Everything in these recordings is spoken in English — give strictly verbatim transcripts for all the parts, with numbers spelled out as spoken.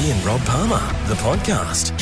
Paddy and Rob Palmer, the podcast.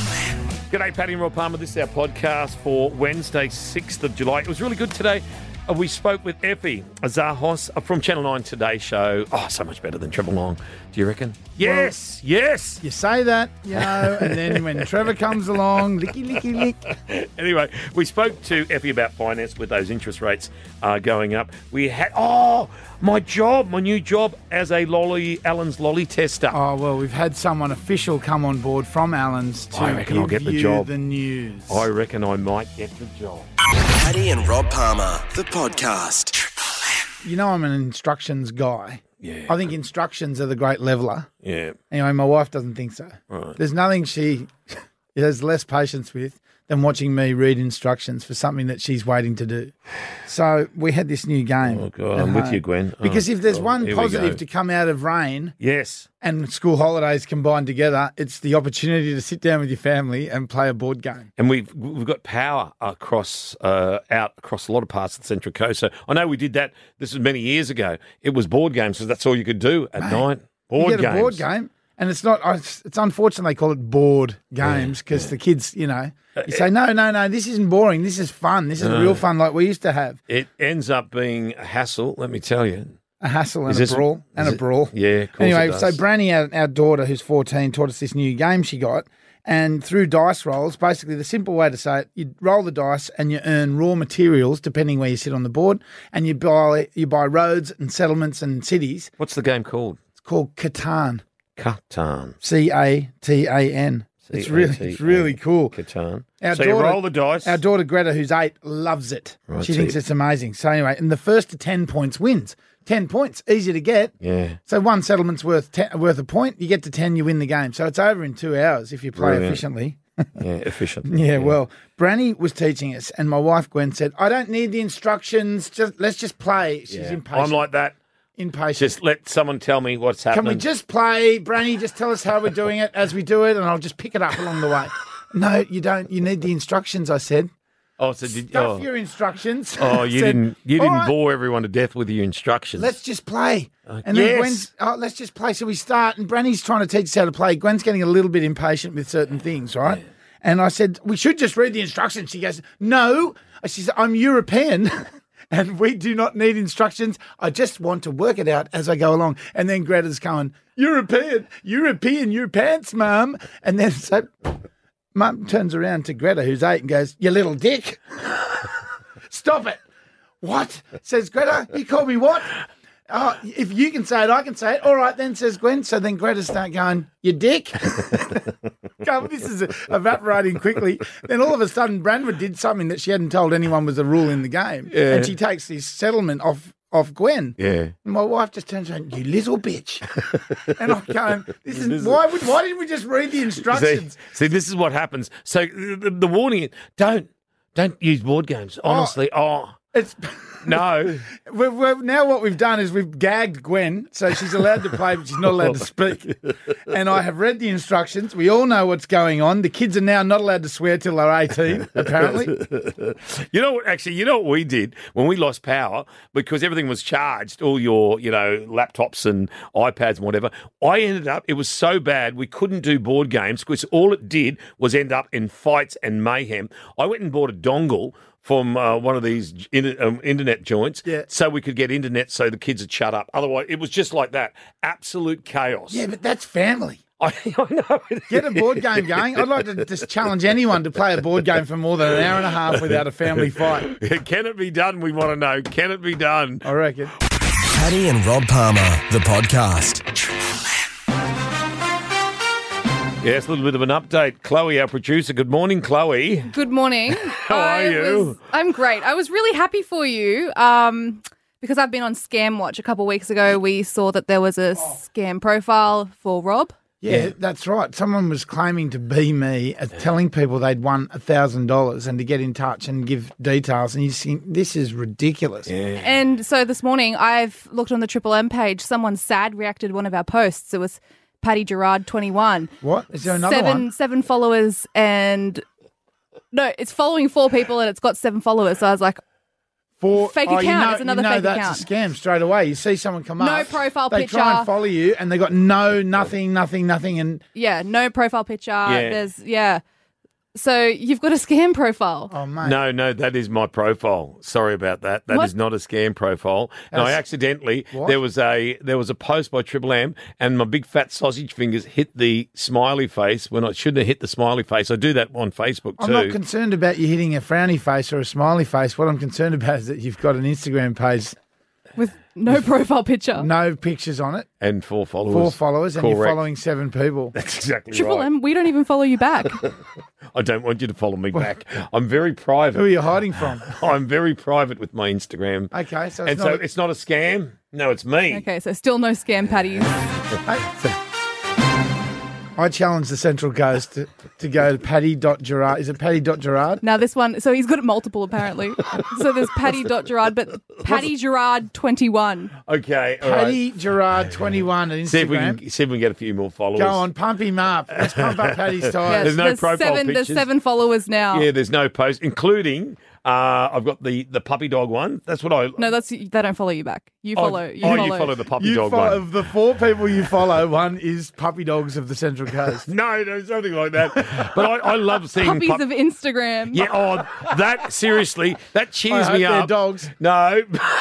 G'day, Paddy and Rob Palmer. This is our podcast for Wednesday, sixth of July. It was really good today. Uh, we spoke with Effie Zahos from Channel nine Today Show. Oh, so much better than Trevor Long. Do you reckon? Yes, well, yes. You say that, you know, and then when Trevor comes along, licky, licky, lick. Anyway, we spoke to Effie about finance with those interest rates uh, going up. We had, oh, my job, my new job as a lolly, Allen's lolly tester. Oh, well, we've had someone official come on board from Allen's to I reckon give I'll get the you job. the news. I reckon I might get the job. Paddy and Rob Palmer, the podcast. You know I'm an instructions guy. Yeah. I think instructions are the great leveller. Yeah. Anyway, my wife doesn't think so. Right. There's nothing she has less patience with than watching me read instructions for something that she's waiting to do. So we had this new game. Oh, God, at I'm with home. you, Gwen. Oh, Because if there's God. one Here we positive go. to come out of rain Yes. and school holidays combined together, it's the opportunity to sit down with your family and play a board game. And we've we've got power across uh, out across a lot of parts of the Central Coast. So I know we did that. This was many years ago. It was board games because that's all you could do at Mate, night. Board you get games. a board game, and it's not. It's it's unfortunate they call it board games because the kids, you know, you say no, no, no. This isn't boring. This is fun. This is real fun, like we used to have. It ends up being a hassle. Let me tell you. A hassle Is and a this- brawl and is a it- brawl. Yeah, of course Anyway, it so does. Branny, our, our daughter, who's fourteen, taught us this new game she got. And through dice rolls, basically the simple way to say it, you roll the dice and you earn raw materials depending where you sit on the board, and you buy you buy roads and settlements and cities. What's the game called? It's called Catan. Catan. C A T A N. It's really, it's really cool. Catan. Our so you daughter- roll the dice. Our daughter Greta, who's eight, loves it. Right, she so thinks you- it's amazing. So anyway, and the first to ten points wins. Ten points, easy to get. Yeah. So one settlement's worth ten, worth a point. You get to ten, you win the game. So it's over in two hours if you play Brilliant. efficiently. Yeah, efficient. Yeah, well, Branny was teaching us, and my wife Gwen said, "I don't need the instructions. Just let's just play." She's Yeah. impatient. I'm like that. impatient. Just let someone tell me what's Can happening. we just play, Branny? Just tell us how we're doing it as we do it, and I'll just pick it up along the way. No, you don't. You need the instructions. I said. Oh, so did Stuff oh. your instructions. Oh, you Said, didn't. You "All didn't right, bore everyone to death with your instructions. Let's just play. Uh, and then yes. Gwen's, oh, let's just play. So we start, and Branny's trying to teach us how to play. Gwen's getting a little bit impatient with certain things, right? And I said, we should just read the instructions. She goes, no. She said, I'm European, and we do not need instructions. I just want to work it out as I go along. And then Greta's going, European, European, your pants, Mum. And then so Mum turns around to Greta, who's eight, and goes, you little dick. Stop it. What? Says Greta, you call me what? Oh, if you can say it, I can say it. All right, then, says Gwen. So then Greta start going, you dick. God, this is evaporating quickly. Then all of a sudden, Branwood did something that she hadn't told anyone was a rule in the game. Yeah. And she takes this settlement off, off Gwen. Yeah. And my wife just turns around, you little bitch. And I'm going, this is, why, would, why didn't we just read the See, instructions? see, this is what happens. So the, the warning is don't don't use board games. Honestly, oh, It's... no. We're, we're, now what we've done is we've gagged Gwen, so she's allowed to play, but she's not allowed to speak. And I have read the instructions. We all know what's going on. The kids are now not allowed to swear till they're eighteen, apparently. You know what? Actually, you know what we did when we lost power because everything was charged, all your you know laptops and iPads and whatever. I ended up. It was so bad we couldn't do board games because all it did was end up in fights and mayhem. I went and bought a dongle from uh, one of these in, um, internet joints Yeah. so we could get internet so the kids would shut up. Otherwise, it was just like that. Absolute chaos. Yeah, but that's family. I, I know. it Get a board game going. I'd like to just challenge anyone to play a board game for more than an hour and a half without a family fight. is. Can it be done? We want to know. Can it be done? I reckon. Paddy and Rob Palmer, the podcast. Yes, a little bit of an update. Chloe, our producer. Good morning, Chloe. Good morning. How are I you? was- I'm great. I was really happy for you um, because I've been on Scam Watch a couple of weeks ago. We saw that there was a scam profile for Rob. Yeah, Yeah. that's right. Someone was claiming to be me, uh, telling people they'd won one thousand dollars and to get in touch and give details. And you think, this is ridiculous. Yeah. And so this morning I've looked on the Triple M page. Someone sad reacted to one of our posts. It was Paddy Gerard twenty-one. What? Is there another seven, one? Seven followers and... No, it's following four people and it's got seven followers. So I was like, For, Fake oh, account. You know, It's another you know fake that's account. a scam straight away. You see someone come No up. profile they picture. try and follow you, and they got no, nothing, nothing, nothing, and Yeah, no profile picture. Yeah. There's yeah. So you've got a scam profile. oh mate, No, no, that is my profile. Sorry about that. That is What? not a scam profile. And I As- accidentally What? there was a there was a post by Triple M, and my big fat sausage fingers hit the smiley face when I shouldn't have hit the smiley face. I do that on Facebook I'm too. not concerned about you hitting a frowny face or a smiley face. What I'm concerned about is that you've got an Instagram page, With no profile picture. no pictures on it, and four followers. four followers, and you're Correct. following seven people. That's exactly Triple right. M, we don't even follow you back. I don't want you to follow me back. I'm very private. Who are you hiding from? I'm very private with my Instagram. Okay, so it's and not. so a- it's not a scam. No, it's me. Okay, so still no scam patties. Hey, I challenge the Central Coast to, to go to Paddy.Gerard. Is it Paddy.Gerard? Now this one, so he's good at multiple apparently. So there's Paddy.Gerard, but Paddy Gerard twenty-one. Okay, all right. Paddy Gerard twenty-one at See if we Instagram. can see if we can get a few more followers. Go on, pump him up. Let's pump up Paddy's Yeah, tires. There's no there's profile seven, There's pictures. seven followers now. Yeah, there's no post, including uh, I've got the, the puppy dog one. That's what I. No, that's they don't follow you back. You Oh, follow. you oh, follow. you follow the puppy You dog follow, one. of the four people you follow, one is puppy dogs of the Central Coast. No, no, something like that. But I, I love seeing Puppies pup- of Instagram. Yeah, oh, that seriously, that I cheers hope me they're up. dogs. No.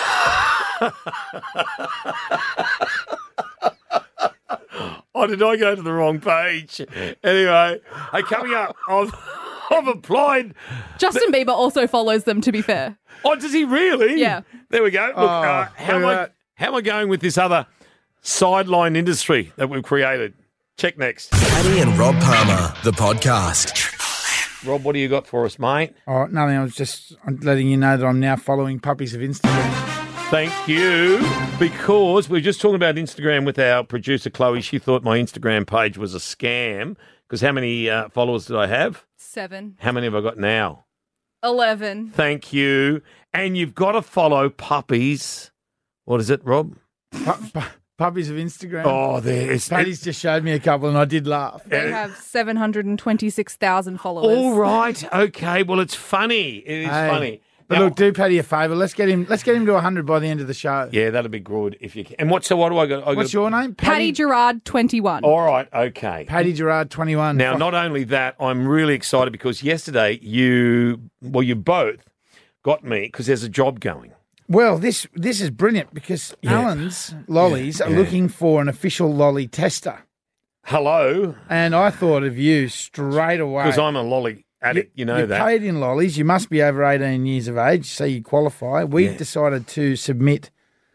Oh, did I go to the wrong page? Anyway, hey, coming up, I've, I've applied. Justin Bieber also follows them. To be fair, Oh, does he really? Yeah. There we go. Look, Oh, uh, how, look am at I, that. how am I going with this other sideline industry that we've created? Check next. Paddy and Rob Palmer, the podcast. Rob, what do you got for us, mate? Oh, nothing. I was just I'm letting you know that I'm now following puppies of Instagram. Thank you. Because we were just talking about Instagram with our producer, Chloe. She thought my Instagram page was a scam. Because how many uh, followers did I have? seven, How many have I got now? eleven. Thank you. And you've got to follow puppies. What is it, Rob? Pu- pu- puppies of Instagram. Oh, there's... Paddy's just showed me a couple, and I did laugh. They have seven hundred and twenty-six thousand followers. All right. Okay. Well, it's funny. It is Hey, funny. But Now- look, do Paddy a favour. Let's get him. Let's get him to one hundred by the end of the show. Yeah, that'll be good if you can. And what? So what do I got? I What's got, your name? Paddy Gerard twenty-one. All right. Okay. Paddy Gerard twenty-one. Now, not only that, I'm really excited because yesterday you, well, you both got me because there's a job going. Well, this this is brilliant because Yeah. Allen's lollies Yeah. are looking for an official lolly tester, Hello, and I thought of you straight away. because I'm a lolly addict. You, know you're that. paid in lollies. You must be over eighteen years of age, so you qualify. We've Yeah. decided to submit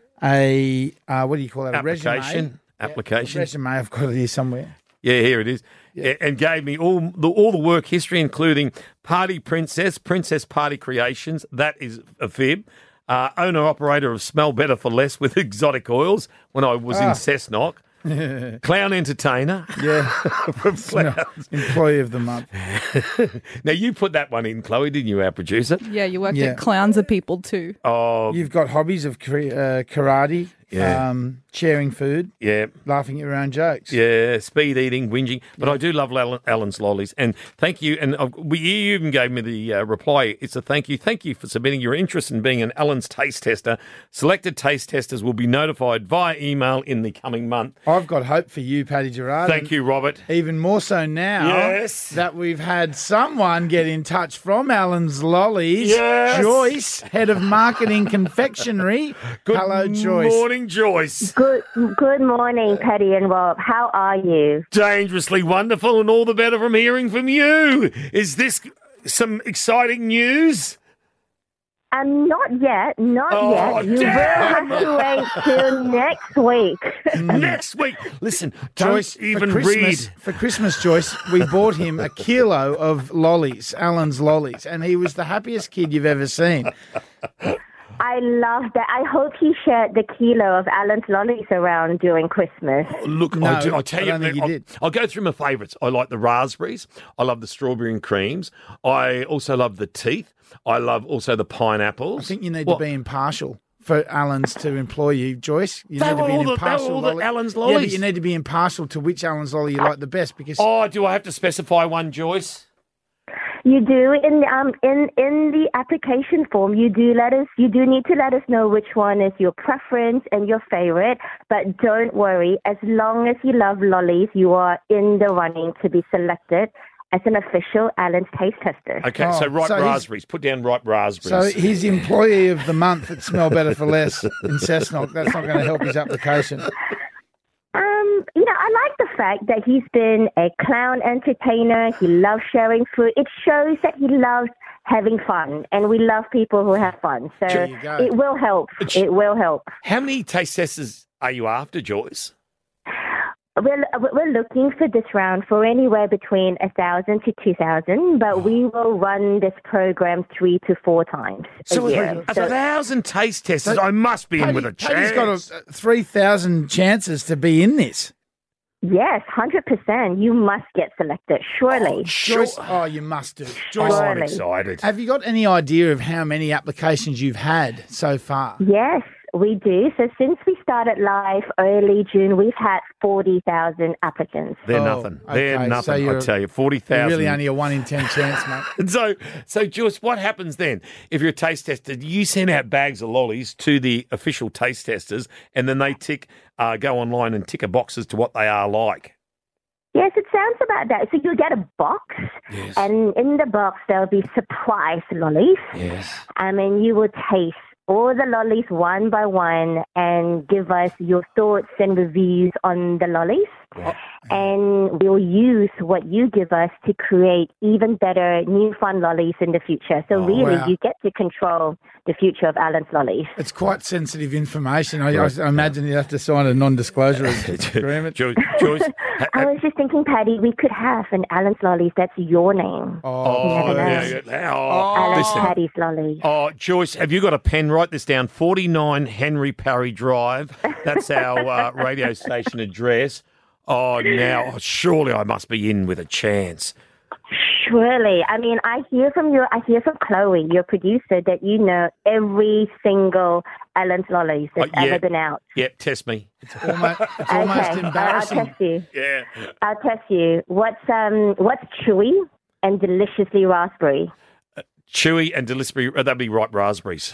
a uh, what do you call that? A resume. Application. Application. Resume. I've got it here somewhere. Yeah, here it is. Yeah, and gave me all the all the work history, including Party Princess, Princess Party Creations. That is a fib. Uh, owner operator of Smell Better for Less with exotic oils when I was in Ah. Cessnock. Clown entertainer. Yeah, From Clowns. employee of the month. Now you put that one in, Chloe, didn't you, our producer? Yeah, you worked Yeah. at Clowns of People too. Oh, You've got hobbies of kara- uh, karate, Yeah. um, sharing food, yeah. laughing at your own jokes. Yeah, speed eating, whinging. But I do love Alan, Alan's lollies. And thank you. And uh, we, you even gave me the uh, reply. It's a thank you. Thank you for submitting your interest in being an Alan's taste tester. Selected taste testers will be notified via email in the coming month. I've got hope for you, Paddy Gerard. Thank you, Robert. Even more so now Yes. that we've had someone get in touch from Alan's Lollies. Yes. Joyce, head of marketing confectionery. Good Hello, Joyce. morning, Joyce. Good, good morning, Paddy and Rob. How are you? Dangerously wonderful and all the better from hearing from you. Is this some exciting news? Um, not yet, not Oh, yet. You damn. will have to wait till next week. Next week. Listen, Joyce, don't even for read. Christmas, for Christmas, Joyce, we bought him a kilo of lollies, Alan's lollies, and he was the happiest kid you've ever seen. I love that. I hope he shared the kilo of Alan's lollies around during Christmas. Look, No, I do, I'll tell I you, don't think he I'll, did. I'll go through my favourites. I like the raspberries. I love the strawberry and creams. I also love the teeth. I love also the pineapples. I think you need What? to be impartial for Alan's to employ you, Joyce. You They need to were be all an the- they were impartial all the lolly. Alan's Yeah, but lollies. you need to be impartial to which Alan's lolly you like the best because Oh, do I have to specify one, Joyce? You do in um in in the application form. You do let us. You do need to let us know which one is your preference and your favorite. But don't worry. As long as you love lollies, you are in the running to be selected as an official Alan's Taste Tester. Okay, Oh, so ripe so he's- raspberries. Put down ripe So raspberries. his employee of the month at Smell Better for Less in Cessnock, that's not going to help his application. Um, you know, I like the fact that he's been a clown entertainer. He loves sharing food. It shows that he loves having fun, and we love people who have fun. So There you go. it will help. It will help. How many taste testers are you after, Joyce? We're, we're looking for this round for anywhere between one thousand to two thousand, but we will run this program three to four times So a a, year. a So- thousand taste testers. I must be in with a Paddy's chance. got a, three thousand chances to be in this. yes, one hundred percent. You must get selected, surely. Joyce, oh, you must do. Joyce, Oh, I'm Surely. excited. have you got any idea of how many applications you've had so far? Yes, we do. So since we started live early June, we've had forty thousand applicants. They're Oh, nothing. They're okay, so nothing. I you're- tell you, forty You're thousand. really only a one in ten chance, mate. So, so Joyce, what happens then if you're a taste tester? You send out bags of lollies to the official taste testers, and then they tick, uh, go online and tick a box as to what they are like. Yes, it sounds about that. So you'll get a box, Yes. and in the box there'll be surprise lollies. Yes. I mean, you will taste all the lollies one by one and give us your thoughts and reviews on the lollies. And we'll use what you give us to create even better new fun lollies in the future. So really, wow. you get to control the future of Alan's lollies. It's quite sensitive information. I, I imagine you have to sign a non-disclosure agreement. Joyce, Joyce ha- I was just thinking, Patty, we could have an Alan's lollies that's your name. oh, never know. yeah, yeah. Oh, Alan's listen. Patty's lolly. Oh, Joyce, have you got a pen? Write this down. forty-nine Henry Parry Drive. That's our uh, radio station address. Oh, now, surely I must be in with a chance. Surely. I mean, I hear from your, I hear from Chloe, your producer, that you know every single Alan's lollies that's Oh, yeah. ever been out. Yep, test me. Almost, it's almost Okay, I'll, I'll embarrassing. test you. Yeah. I'll test you. What's um, what's chewy and deliciously raspberry? Chewy and deliciously, uh, that'd be ripe raspberries.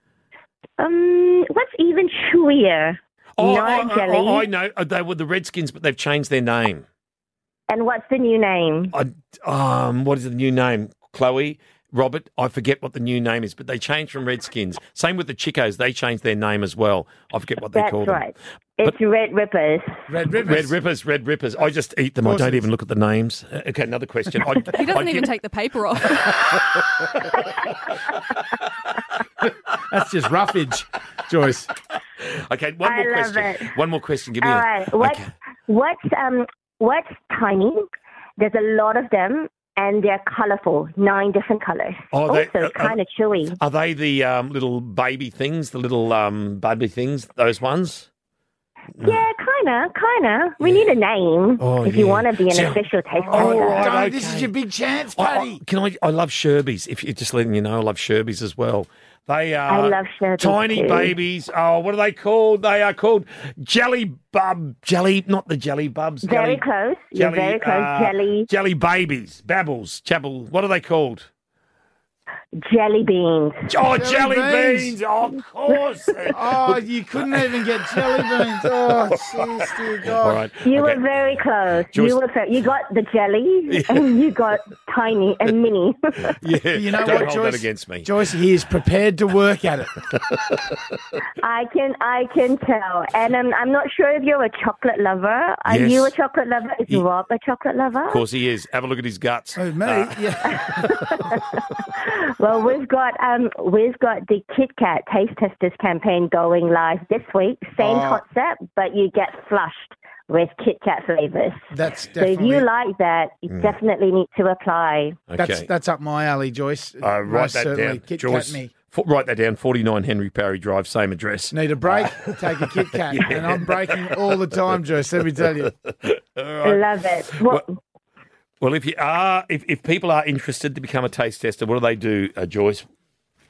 Um, what's even chewier? Oh, Not I, jelly. I, I know. Uh, They were the Redskins, but they've changed their name. And what's the new name? I, um, what is the new name? Chloe, Robert, I forget what the new name is, but they changed from Redskins. Same with the Chicos, they changed their name as well. I forget what they That's call them. right. It's Red Rippers. Red Ribbons. Red Rippers, Red Rippers. I just eat them. I course don't it even is. look at the names. Uh, Okay, another question. I, He doesn't I even give- take the paper off. That's just roughage, Joyce. Okay, one I more love question. it. One more question. Give me All a. right. What's Okay. what's um what's tiny? There's a lot of them, and they're colourful. Nine different colours. Oh, they- also, uh, kind of chewy. Are they the um, little baby things, the little um, baby things, those ones? Yeah, kind of, kind of. We need a name Oh, if you yeah. want to be an So- official taste Oh, tester. right. Don't, This okay. is your big chance, I, Paddy. I, can I? I love Sherbies. If you're just letting you know, I love Sherbies as well. They are I love Sherbies tiny too. babies. Oh, what are they called? They are called jelly bub, jelly, not the jelly bubs. Very jelly, close. You're very close. uh, jelly, jelly babies, babbles, chapel. What are they called? jelly beans. Oh, Jelly jelly, beans. beans. Oh, of course. Oh, you couldn't even get jelly beans. Oh, jeez, dear God. All right. You okay. were very close. Joyce- You were. Fair. You got the jelly, and you got tiny and mini. Yeah, You know don't what, hold Joyce? that against me. Joyce, he is prepared to work at it. I can. I can tell. And um, I'm not sure if you're a chocolate lover. Are Yes. you a chocolate lover? Is Ye- Rob a chocolate lover? Of course he is. Have a look at his guts. Oh, me? Uh, yeah. Well, we've got um, we've got the Kit Kat Taste Testers campaign going live this week. Same Oh. concept, but you get flushed with Kit Kat flavors. That's So if definitely, you like that, you definitely need to apply. that's, Okay. that's up my alley, Joyce. Uh, write Most that certainly. down. Kit Joyce, Kat me. F- write that down. forty-nine Henry Parry Drive, same address. Need a break? Take a Kit Kat. And I'm breaking all the time, Joyce, let me tell you. Love it. Well, Well, if you are, if, if people are interested to become a taste tester, what do they do, uh, Joyce?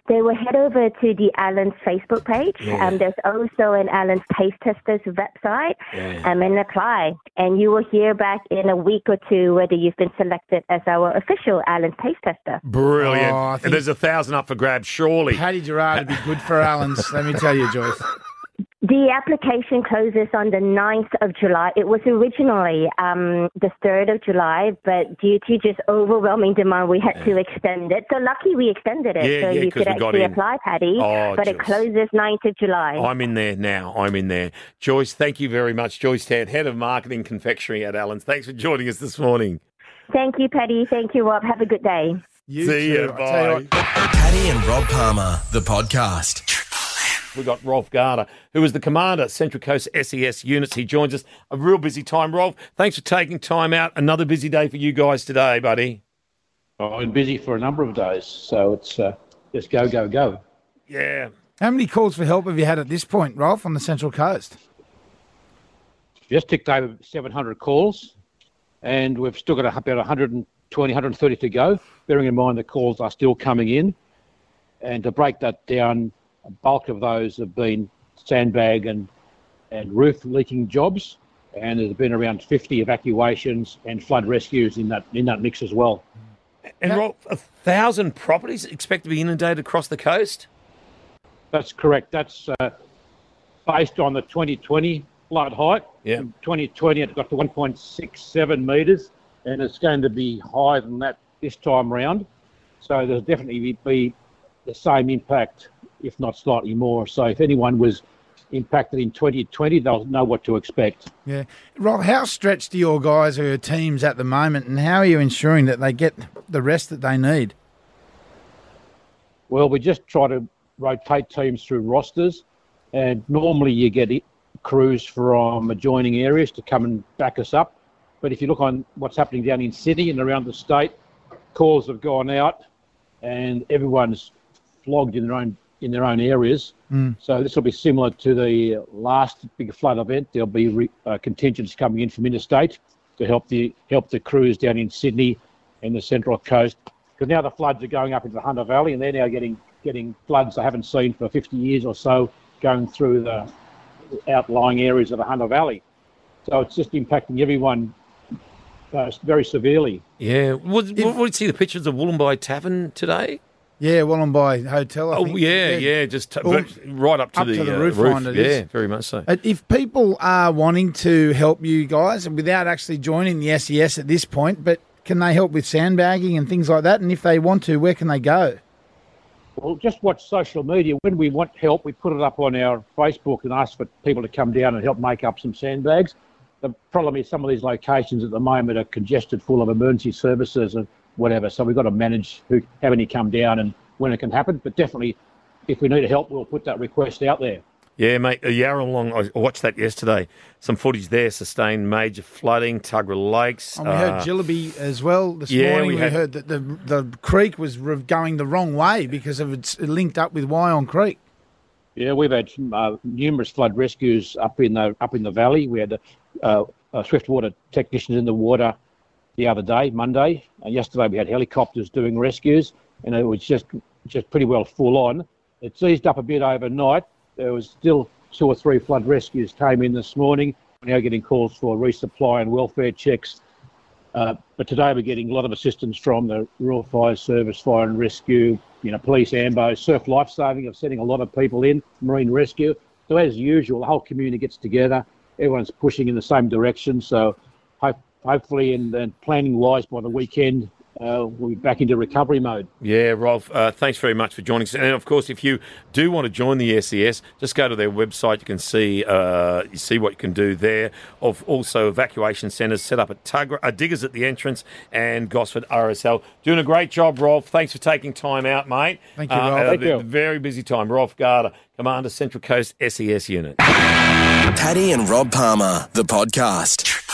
they will head over to the Allen's Facebook page. Yeah. Um, there's also an Allen's Taste Testers website, Yeah. um, and apply. And you will hear back in a week or two whether you've been selected as our official Allen's Taste Tester. Brilliant. Oh, I think- and there's a thousand up for grabs, surely. Paddy Gerard would be good for Allen's, let me tell you, Joyce. The application closes on the ninth of July. It was originally um, the third of July, but due to just overwhelming demand, we had to extend it. So lucky we extended it, Yeah, so yeah, you 'cause could we got actually in. apply, Paddy. Oh, but it Joyce. closes ninth of July. I'm in there now. I'm in there. Joyce, thank you very much. Joyce Tad, Head of Marketing Confectionery at Allen's. Thanks for joining us this morning. Thank you, Paddy. Thank you, Rob. Have a good day. You See too. you. I tell you Bye. what, Paddy and Rob Palmer, the podcast. We've got Rolf Garter, who is the commander, Central Coast S E S units. He joins us. A real busy time. Rolf, thanks for taking time out. Another busy day for you guys today, buddy. I've been busy for a number of days, so it's uh, just go, go, go. Yeah. how many calls for help have you had at this point, Rolf, on the Central Coast? Just ticked over seven hundred calls, and we've still got about one hundred twenty, one hundred thirty to go, bearing in mind the calls are still coming in. And to break that down, a bulk of those have been sandbag and, and roof leaking jobs, and there's been around fifty evacuations and flood rescues in that in that mix as well. And Rolf, a thousand properties expect to be inundated across the coast? That's correct. That's uh, based on the twenty twenty flood height. Yeah. In twenty twenty, it got to one point six seven metres, and it's going to be higher than that this time round. So there'll definitely be the same impact, if not slightly more. So if anyone was impacted in twenty twenty, they'll know what to expect. Yeah. Rolf, how stretched are your guys or your teams at the moment, and how are you ensuring that they get the rest that they need? Well, we just try to rotate teams through rosters, and normally you get it, crews from adjoining areas to come and back us up. But if you look on what's happening down in Sydney and around the state, calls have gone out, and everyone's flogged in their own in their own areas. Mm. So this will be similar to the last big flood event. There'll be re, uh, contingents coming in from interstate to help the help the crews down in Sydney and the Central Coast, because now the floods are going up into the Hunter Valley, and they're now getting getting floods they haven't seen for fifty years or so going through the outlying areas of the Hunter Valley. So it's just impacting everyone uh, very severely. Yeah. What, what, what did you see the pictures of Wollumbai Tavern today? Yeah, Wollumbai Hotel, I Oh, think. yeah, yeah. Just t- Well, right up to up the, to the uh, roof roof. line it Yeah, is. very much so. Uh, If people are wanting to help you guys without actually joining the S E S at this point, but can they help with sandbagging and things like that? And if they want to, where can they go? Well, just watch social media. When we want help, we put it up on our Facebook and ask for people to come down and help make up some sandbags. The problem is some of these locations at the moment are congested full of emergency services and whatever, so we've got to manage who, how many come down and when it can happen. But definitely, if we need help, we'll put that request out there. Yeah, mate, a Yarralong, I watched that yesterday. Some footage there, sustained major flooding, Tuggerah Lakes. And we heard uh, Jillaby as well this yeah, morning. we We, had- heard that the the creek was re- going the wrong way because of it's linked up with Wyong Creek. Yeah, we've had uh, numerous flood rescues up in the up in the valley. We had uh, uh, Swiftwater technicians in the water the other day, Monday, and yesterday we had helicopters doing rescues, and it was just just pretty well full on. It's eased up a bit overnight. There was still two or three flood rescues came in this morning. We're now getting calls for resupply and welfare checks. Uh, but today we're getting a lot of assistance from the Rural Fire Service, Fire and Rescue, you know, Police, Ambo, Surf Lifesaving are sending a lot of people in, Marine Rescue. So as usual, the whole community gets together. Everyone's pushing in the same direction. So hope, hopefully, and, and planning-wise, by the weekend, uh, we'll be back into recovery mode. Yeah, Rolf, uh, thanks very much for joining us. And, of course, if you do want to join the S E S, just go to their website. You can see uh, you see what you can do there. Of also evacuation centres set up at Tuggerah, uh, Diggers at the entrance and Gosford R S L. Doing a great job, Rolf. Thanks for taking time out, mate. Thank you, Uh, Rolf. uh, Thank you. Very busy time. Rolf Garter, Commander, Central Coast S E S Unit. Paddy and Rob Palmer, the podcast. Triple M.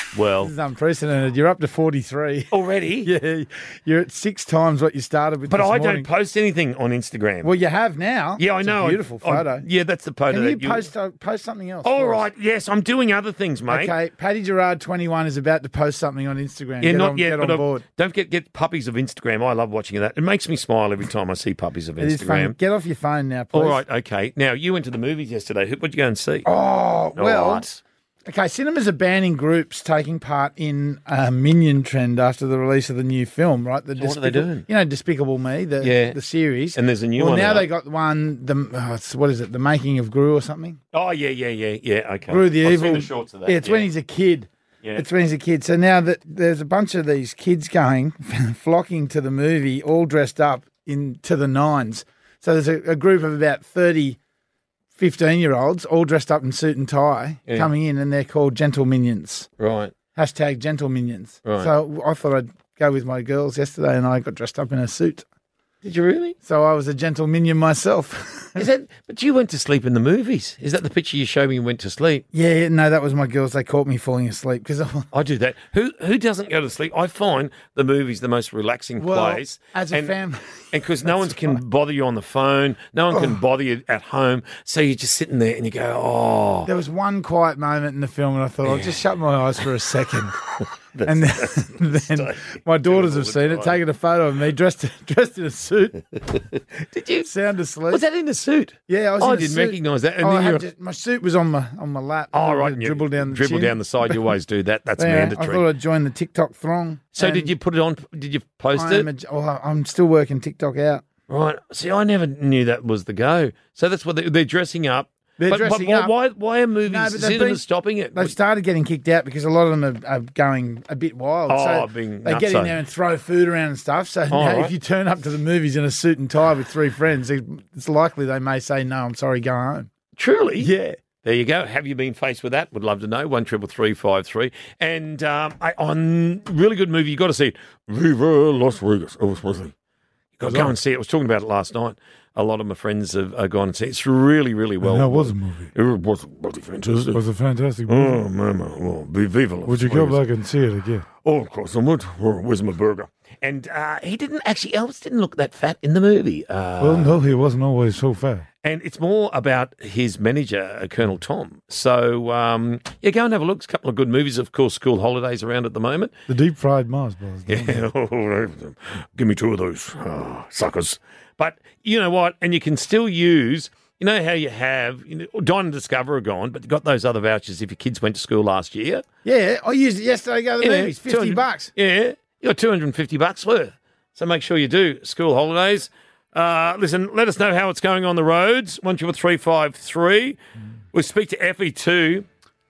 Well, This is unprecedented. You're up to forty-three. already? Yeah, you're at six times what you started with But this I morning. don't post anything on Instagram. Well, you have now. yeah, I It's know. A beautiful I- I- photo. yeah, that's the photo. Can you that post uh, post something else? All for us? right. Yes, I'm doing other things, mate. Okay, Paddy Gerard twenty-one is about to post something on Instagram. Yeah, get not on, yet. Get but on I- board. Don't get get puppies of Instagram. I love watching that. It makes me smile every time I see puppies of It is funny. Instagram. Get off your phone now, please. All right. Okay. Now you went to the movies yesterday. Who- What'd you go and see? Oh, well, All right. okay, cinemas are banning groups taking part in a Minion trend after the release of the new film, right? The what are they Despica- doing? You know, Despicable Me, the, Yeah. the series. And there's a new well, one now out. they got one, the, oh, it's, what is it, The Making of Gru or something? Oh yeah, yeah, yeah, yeah. Okay. Gru the I've Evil. seen the shorts of that. Yeah, it's when he's a kid. Yeah. It's when he's a kid. So now that there's a bunch of these kids going, flocking to the movie, all dressed up in to the nines. So there's a, a group of about thirty fifteen-year-olds all dressed up in suit and tie Yeah. coming in, and they're called Gentle Minions. right. Hashtag Gentle Minions. Right. So I thought I'd go with my girls yesterday, and I got dressed up in a suit. Did you really? So I was a Gentle Minion myself. Is that? But you went to sleep in the movies. Is that the picture you showed me? You went to sleep. Yeah, no, that was my girls. They caught me falling asleep because I do that. Who who doesn't go to sleep? I find the movies the most relaxing well, place. as a and, family. And because no one can bother you on the phone, no one can bother you at home. So you're just sitting there and you go, oh. There was one quiet moment in the film, and I thought, I'll just shut my eyes for a second. and then, then my daughters have seen it, taken a photo of me dressed dressed in a suit, Did you? sound asleep. Was that in a suit? Yeah, I was. Oh, in I a didn't suit. recognise that. And Oh, then I had you're- just- my suit was on my on my lap. Oh, I right. had and you dribble down the dribble chin. down the side. You always do that. That's Yeah, mandatory. I thought I'd join the TikTok throng. so and did you put it on? Did you post I it? am a, oh, I'm still working TikTok out. Right. See, I never knew that was the go. So that's what they, they're dressing up. They're but, dressing but why, up. Why, why are movies, No, but they've cinemas been- stopping it? They've started getting kicked out because a lot of them are, are going a bit wild. Oh, so being they get nutso. in there and throw food around and stuff. So now right. if you turn up to the movies in a suit and tie with three friends, it's likely they may say, no, I'm sorry, go home. Truly? Yeah. There you go. Have you been faced with that? Would love to know. One triple three five three. And um, I, on really good movie, you got to see it. Viva Las Vegas. Elvis Presley. You got to go and see it. I was talking about it last night. A lot of my friends have uh, gone and seen it. It's really, really well. How was the movie? It was bloody fantastic. It was a fantastic movie. Oh, mama. Well, Viva Las Would you go Vegas. back and see it again? Oh, of course I would. Oh, where's my burger? And uh, he didn't actually, Elvis didn't look that fat in the movie. Uh, Well, no, he wasn't always so fat. And it's more about his manager, uh, Colonel Tom. So, um, yeah, go and have a look. There's a couple of good movies. Of course, school holidays around at the moment. The deep fried Mars bars. don't they? Yeah, oh, give me two of those oh, suckers. But you know what? And you can still use, you know how you have, you know, Dine and Discover are gone, but you got those other vouchers if your kids went to school last year. Yeah, I used it yesterday to go to the Yeah, movies. fifty two hundred bucks. Yeah, you got two hundred fifty bucks worth. So make sure you do. School holidays. Uh, listen, let us know how it's going on the roads. One triple three five three. We'll speak to Effie too.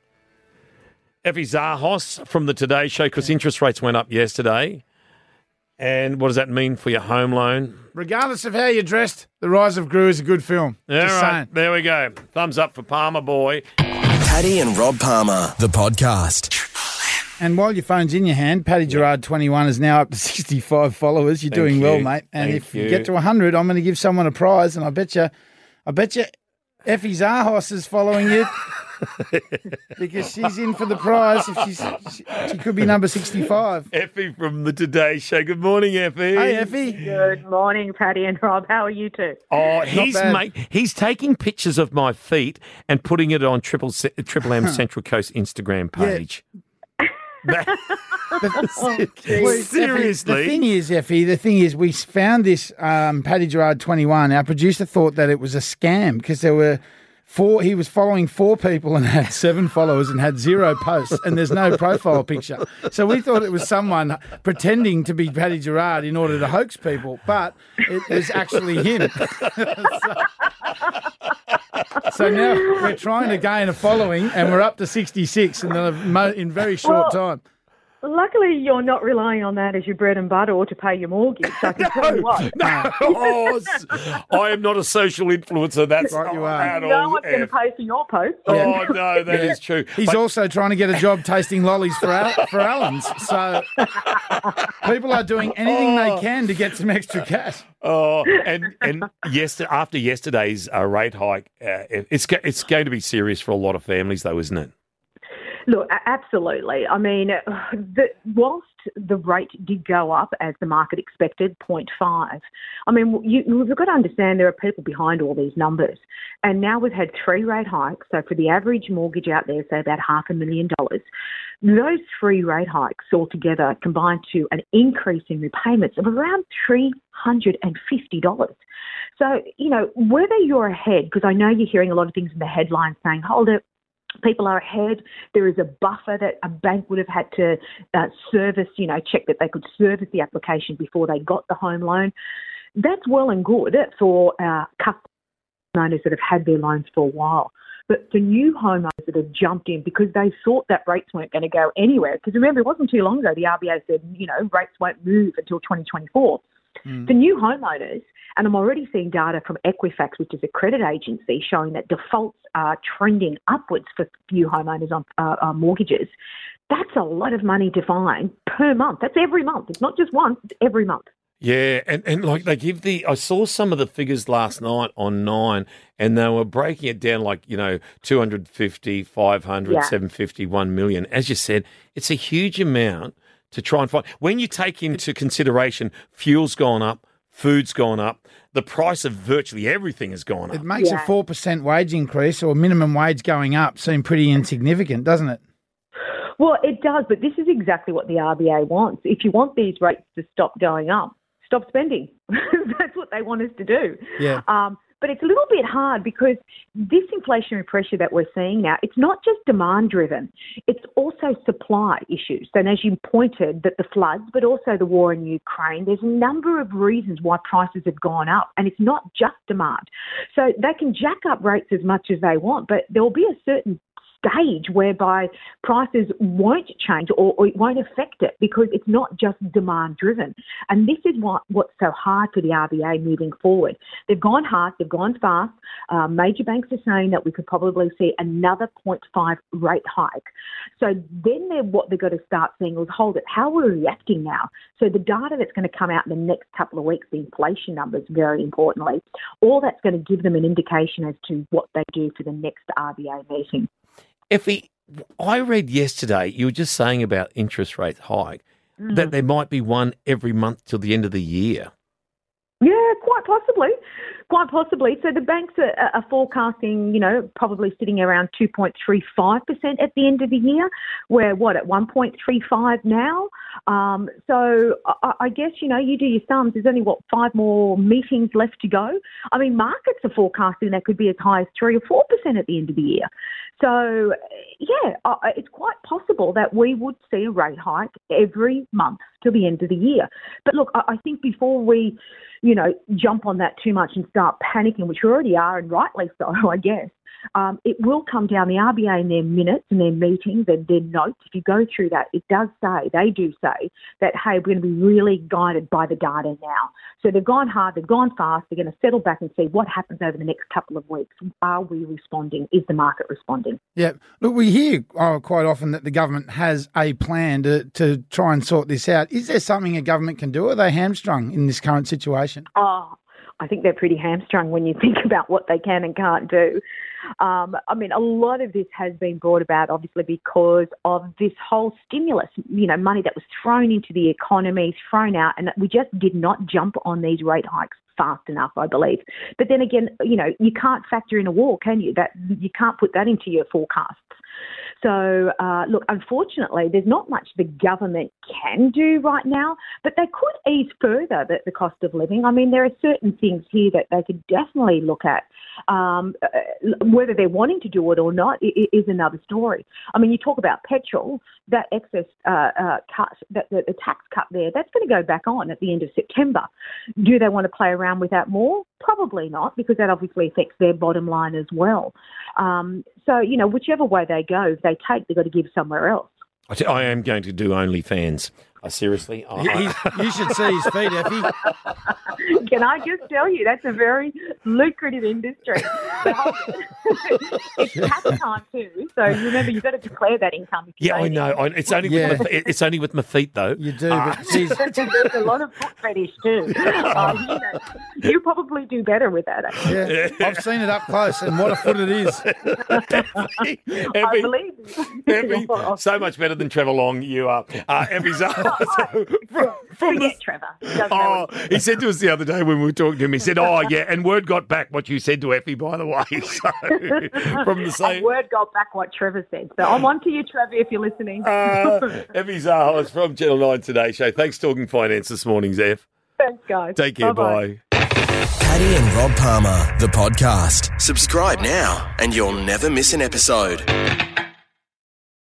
Effie Zahos from the Today Show because interest rates went up yesterday. And what does that mean for your home loan? Regardless of how you're dressed, The Rise of Gru is a good film. All Just right, saying. there we go. Thumbs up for Palmer Boy. Paddy and Rob Palmer, the podcast. And while your phone's in your hand, Paddy Gerard twenty-one is now up to sixty-five followers. You're Thank doing well, you. mate. And Thank if you. you. get to one hundred, I'm going to give someone a prize. And I bet you, I bet you, Effie Zahos is following you because she's in for the prize. If she's, she, she could be number sixty-five. Effie from the Today Show. Good morning, Effie. Hey, Effie. Good morning, Paddy and Rob. How are you two? Oh, he's bad. ma- he's taking pictures of my feet and putting it on Triple C- Triple M Central Coast Instagram page. That- Well, Seriously? Effie, the thing is, Effie, the thing is, we found this um, Paddy Gerard twenty-one. Our producer thought that it was a scam because there were four. He was following four people and had seven followers and had zero posts, and there's no profile picture. So we thought it was someone pretending to be Paddy Gerard in order to hoax people, but it was actually him. so, so now we're trying to gain a following, and we're up to sixty-six in a mo- in very short Well, time. Luckily, you're not relying on that as your bread and butter or to pay your mortgage. I can tell you what. No, oh, s- I am not a social influencer. That's Right, you not are. at No all. one's going to Eff. pay for your post. Oh no, that is true. He's But- also trying to get a job tasting lollies for Al- for Allen's. So people are doing anything they can to get some extra cash. Oh, and and yes, after yesterday's uh, rate hike, uh, it's go- it's going to be serious for a lot of families, though, isn't it? Look, a- absolutely. I mean, the, whilst the rate did go up as the market expected, zero point five, I mean, you, you've got to understand there are people behind all these numbers. And now we've had three rate hikes. So for the average mortgage out there, say about half a million dollars, those three rate hikes altogether combined to an increase in repayments of around three hundred fifty dollars. So, you know, whether you're ahead, because I know you're hearing a lot of things in the headlines saying, hold it, people are ahead. There is a buffer that a bank would have had to uh, service, you know, check that they could service the application before they got the home loan. That's well and good for uh, customers that have had their loans for a while. But for new homeowners that have jumped in because they thought that rates weren't going to go anywhere, because remember, it wasn't too long ago the R B A said, you know, rates won't move until twenty twenty-four. Mm. For new homeowners, and I'm already seeing data from Equifax, which is a credit agency, showing that defaults are trending upwards for new homeowners on uh, uh, mortgages. That's a lot of money to find per month. That's every month. It's not just once, it's every month. Yeah, and, and like they give the, I saw some of the figures last night on Nine, and they were breaking it down like, you know, two hundred fifty, five hundred, yeah. seven fifty, one million. As you said, it's a huge amount to try and find. When you take into consideration fuel's gone up, food's gone up, the price of virtually everything has gone up. It makes yeah. a four percent wage increase or minimum wage going up seem pretty insignificant, doesn't it? Well, it does, but this is exactly what the R B A wants. If you want these rates to stop going up, stop spending. That's what they want us to do. Yeah. Um, but it's a little bit hard because this inflationary pressure that we're seeing now, it's not just demand driven, it's also supply issues. And as you pointed, that the floods, but also the war in Ukraine, there's a number of reasons why prices have gone up, and it's not just demand. So they can jack up rates as much as they want, but there'll be a certain stage whereby prices won't change or, or it won't affect it because it's not just demand driven. And this is what, what's so hard for the R B A moving forward. They've gone hard, they've gone fast. Uh, major banks are saying that we could probably see another zero point five rate hike. So then they're, what they've got to start seeing is, hold it, how are we reacting now? So the data that's going to come out in the next couple of weeks, the inflation numbers, very importantly, all that's going to give them an indication as to what they do for the next R B A meeting. Effie, I read yesterday, you were just saying about interest rate hike, mm. that there might be one every month till the end of the year. Yeah, quite possibly. Quite possibly. So the banks are, are forecasting, you know, probably sitting around two point three five percent at the end of the year. We're, what, at one point three five now? Um, so I, I guess, you know, you do your sums. There's only, what, five more meetings left to go? I mean, markets are forecasting that could be as high as three or four percent at the end of the year. So, yeah, uh, it's quite possible that we would see a rate hike every month till the end of the year. But look, I, I think before we, you know, jump on that too much and start panicking, which we already are, and rightly so, I guess, um, it will come down. The R B A in their minutes and their meetings and their notes, if you go through that, it does say, they do say that, hey, we're going to be really guided by the data now. So they've gone hard, they've gone fast, they're going to settle back and see what happens over the next couple of weeks. Are we responding? Is the market responding? Yeah. Look, we hear oh, quite often that the government has a plan to, to try and sort this out. Is there something a government can do? Or are they hamstrung in this current situation? Oh, I think they're pretty hamstrung when you think about what they can and can't do. Um, I mean, a lot of this has been brought about, obviously, because of this whole stimulus, you know, money that was thrown into the economy, thrown out, and we just did not jump on these rate hikes fast enough, I believe. But then again, you know, you can't factor in a war, can you? That you can't put that into your forecasts. So, uh, look, unfortunately, there's not much the government can do right now, but they could ease further the, the cost of living. I mean, there are certain things here that they could definitely look at. Um, uh, whether they're wanting to do it or not is another story. I mean, you talk about petrol, that excess uh, uh, cut, that the, the tax cut there, that's going to go back on at the end of September. Do they want to play around with that more? Probably not, because that obviously affects their bottom line as well. Um, so, you know, whichever way they go, if they take, they've got to give somewhere else. I, t- I am going to do OnlyFans. Uh, seriously? I, He's, you should see his feet, Effie. Can I just tell you, that's a very lucrative industry. But it's tax time too, so remember you've got to declare that income. If Yeah, you I know. I, it's only Yeah. with my, it's only with my feet though. You do, Ah. but geez, There's a lot of foot fetish too. Uh, you, know, you probably do better with that. Actually. yeah, I've seen it up close, and what a foot it is. I Effie, believe you. Effie, so much better than Trevor Long you are. Uh, Effie Zahar, from, from the, Forget Trevor. He doesn't know oh, what he's he said to us the other day when we were talking to him, he said, oh, yeah, and word got back what you said to Effie, by the way. So, from the And same... word got back what Trevor said. So I'm on to you, Trevor, if you're listening. Uh, Effie Zahar is from Channel nine Today Show. Thanks for talking finance this morning, Zeph. Thanks, guys. Take care. Bye-bye. Bye. Paddy and Rob Palmer, the podcast. Subscribe now and you'll never miss an episode.